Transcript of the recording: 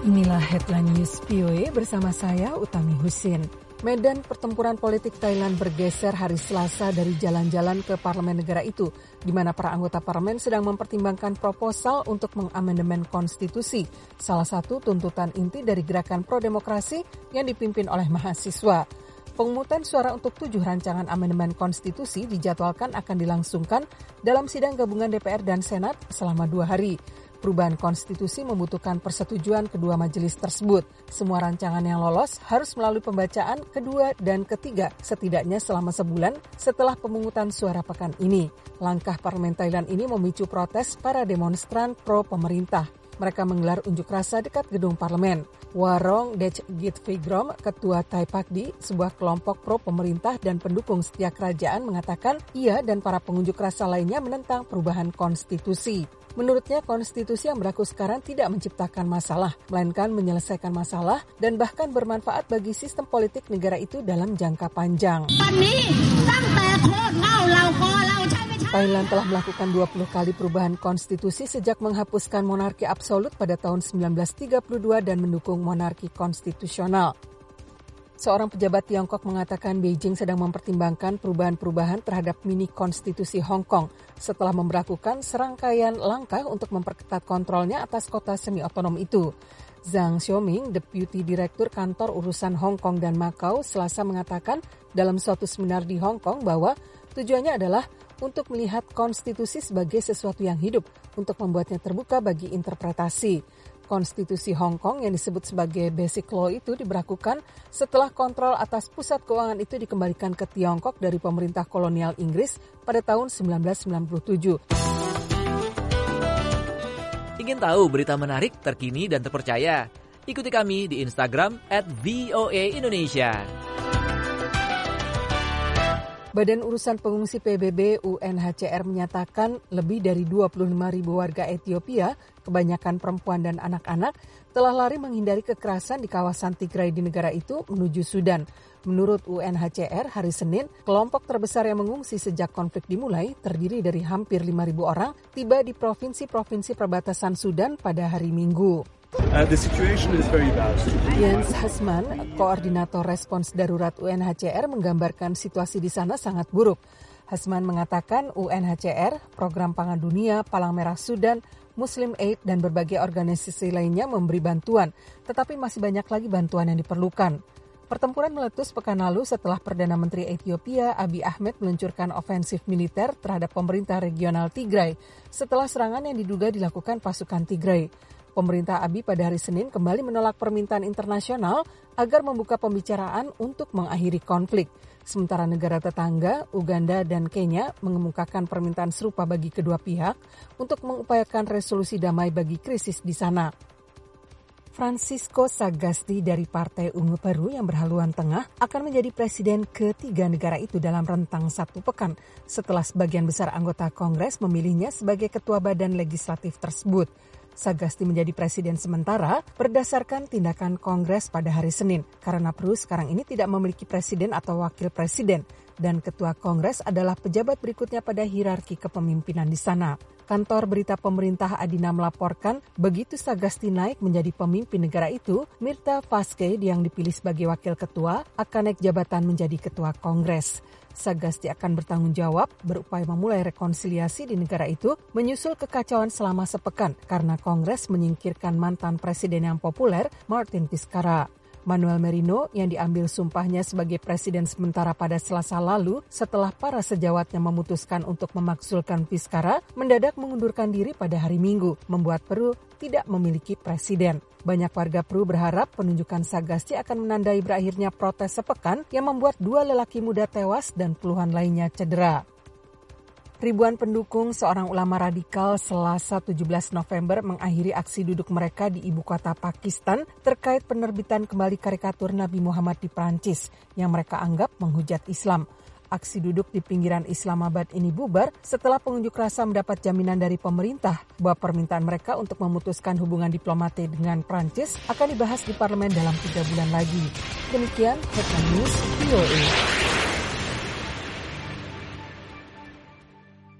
Inilah Headline News VOA bersama saya Utami Husin. Medan pertempuran politik Thailand bergeser hari Selasa dari jalan-jalan ke parlemen negara itu, di mana para anggota parlemen sedang mempertimbangkan proposal untuk mengamandemen konstitusi, salah satu tuntutan inti dari gerakan pro-demokrasi yang dipimpin oleh mahasiswa. Pemungutan suara untuk 7 rancangan amandemen konstitusi dijadwalkan akan dilangsungkan dalam sidang gabungan DPR dan Senat selama 2 hari. Perubahan konstitusi membutuhkan persetujuan kedua majelis tersebut. Semua rancangan yang lolos harus melalui pembacaan kedua dan ketiga setidaknya selama sebulan setelah pemungutan suara pekan ini. Langkah parlemen Thailand ini memicu protes para demonstran pro-pemerintah. Mereka menggelar unjuk rasa dekat gedung parlemen. Warong Dechgitfigrom, ketua Thai Pakdi, sebuah kelompok pro-pemerintah dan pendukung setia kerajaan mengatakan ia dan para pengunjuk rasa lainnya menentang perubahan konstitusi. Menurutnya, konstitusi yang berlaku sekarang tidak menciptakan masalah, melainkan menyelesaikan masalah dan bahkan bermanfaat bagi sistem politik negara itu dalam jangka panjang. Thailand telah melakukan 20 kali perubahan konstitusi sejak menghapuskan monarki absolut pada tahun 1932 dan mendukung monarki konstitusional. Seorang pejabat Tiongkok mengatakan Beijing sedang mempertimbangkan perubahan-perubahan terhadap mini konstitusi Hong Kong setelah memberlakukan serangkaian langkah untuk memperketat kontrolnya atas kota semi-otonom itu. Zhang Xiaoming, Deputi Direktur Kantor Urusan Hong Kong dan Macau, Selasa mengatakan dalam suatu seminar di Hong Kong bahwa tujuannya adalah untuk melihat konstitusi sebagai sesuatu yang hidup untuk membuatnya terbuka bagi interpretasi. Konstitusi Hong Kong yang disebut sebagai Basic Law itu diberlakukan setelah kontrol atas pusat keuangan itu dikembalikan ke Tiongkok dari pemerintah kolonial Inggris pada tahun 1997. Ingin tahu berita menarik, terkini, dan terpercaya? Ikuti kami di Instagram @VOA Indonesia. Badan Urusan Pengungsi PBB UNHCR menyatakan lebih dari 25.000 warga Ethiopia, kebanyakan perempuan dan anak-anak, telah lari menghindari kekerasan di kawasan Tigray di negara itu menuju Sudan. Menurut UNHCR, hari Senin, kelompok terbesar yang mengungsi sejak konflik dimulai, terdiri dari hampir 5.000 orang, tiba di provinsi-provinsi perbatasan Sudan pada hari Minggu. Jens Hassman, koordinator respons darurat UNHCR, menggambarkan situasi di sana sangat buruk. Hassman mengatakan UNHCR, Program Pangan Dunia, Palang Merah Sudan, Muslim Aid, dan berbagai organisasi lainnya memberi bantuan, tetapi masih banyak lagi bantuan yang diperlukan. Pertempuran meletus pekan lalu setelah Perdana Menteri Ethiopia Abiy Ahmed meluncurkan ofensif militer terhadap pemerintah regional Tigray setelah serangan yang diduga dilakukan pasukan Tigray. Pemerintah Abiy pada hari Senin kembali menolak permintaan internasional agar membuka pembicaraan untuk mengakhiri konflik. Sementara negara tetangga, Uganda dan Kenya, mengemukakan permintaan serupa bagi kedua pihak untuk mengupayakan resolusi damai bagi krisis di sana. Francisco Sagasti dari Partai Ungu Baru yang berhaluan tengah akan menjadi presiden ketiga negara itu dalam rentang 1 pekan setelah sebagian besar anggota Kongres memilihnya sebagai ketua badan legislatif tersebut. Sagasti menjadi presiden sementara berdasarkan tindakan Kongres pada hari Senin karena Peru sekarang ini tidak memiliki presiden atau wakil presiden dan ketua Kongres adalah pejabat berikutnya pada hierarki kepemimpinan di sana. Kantor berita pemerintah Adina melaporkan begitu Sagasti naik menjadi pemimpin negara itu, Mirta Vazquez yang dipilih sebagai wakil ketua akan naik jabatan menjadi ketua Kongres. Sagasti akan bertanggung jawab berupaya memulai rekonsiliasi di negara itu menyusul kekacauan selama sepekan karena Kongres menyingkirkan mantan presiden yang populer Martin Vizcarra. Manuel Merino yang diambil sumpahnya sebagai presiden sementara pada Selasa lalu setelah para sejawatnya memutuskan untuk memakzulkan Vizcarra mendadak mengundurkan diri pada hari Minggu, membuat Peru tidak memiliki presiden. Banyak warga Peru berharap penunjukan Sagasti akan menandai berakhirnya protes sepekan yang membuat 2 lelaki muda tewas dan puluhan lainnya cedera. Ribuan pendukung seorang ulama radikal Selasa 17 November mengakhiri aksi duduk mereka di ibu kota Pakistan terkait penerbitan kembali karikatur Nabi Muhammad di Prancis yang mereka anggap menghujat Islam. Aksi duduk di pinggiran Islamabad ini bubar setelah pengunjuk rasa mendapat jaminan dari pemerintah bahwa permintaan mereka untuk memutuskan hubungan diplomatik dengan Prancis akan dibahas di parlemen dalam 3 bulan lagi. Demikian Headline News VOA.